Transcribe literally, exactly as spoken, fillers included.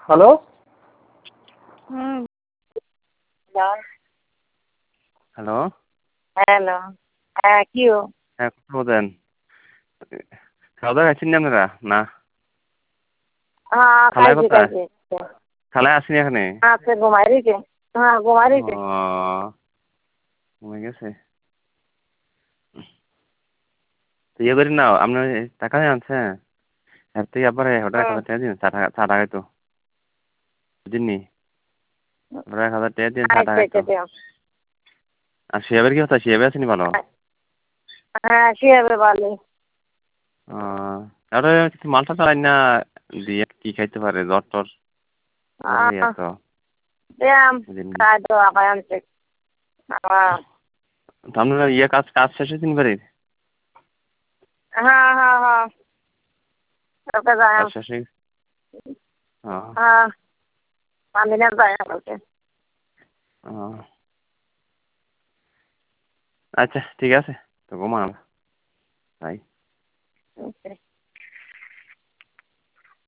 Hello. হুম। Hello. Hello. Hello. হ্যাঁ, কিও? হ্যাঁ, কথা বলেন। খাওয়া-দাওয়া খাইছেন নি আপনারা? না। হ্যাঁ, খালায় খাইছি, কোথায়? খাইছি। খালায় আসেনি এখানে? আছে, ঘুমায় রইছে। হ্যাঁ, ঘুমায় ও রইছে। ঘুমায় গেছে। তো ইয়ে করেন না, আপনার টাকা আনছে? এর থেকে আবার হোটেল এক হুম। হাজার টাকা দিন, চা চা খাইতো। বুঝেননি? ওরা এক হাজার টাকা দিন, চা আচ্ছা, খাইতো। আচ্ছা, দিও। আর শিহাবের কি কথা? শিহাবে আসেনি ভালো? হ্যাঁ, শিহাবে ভালো। ও আরে কিছু মালটা চালাই না দিয়ে কি খাইতে পারে? জ্বর টর ওই আহ, তো ব্যায়াম বুঝেননি? খাই তো আবার আনছে। হ্যাঁ, তো আপনারা ইয়ে কাজ কাজ শেষ হয়েছে বাড়ির? হ্যাঁ, হ্যাঁ, হ্যাঁ। ওকে যাই। কাজ শেষ হয়ে ও হ্যাঁ, পান্দিনা যাই বলছে। ও আচ্ছা ঠিক আছে তো ঘুমান ভাই। Okay.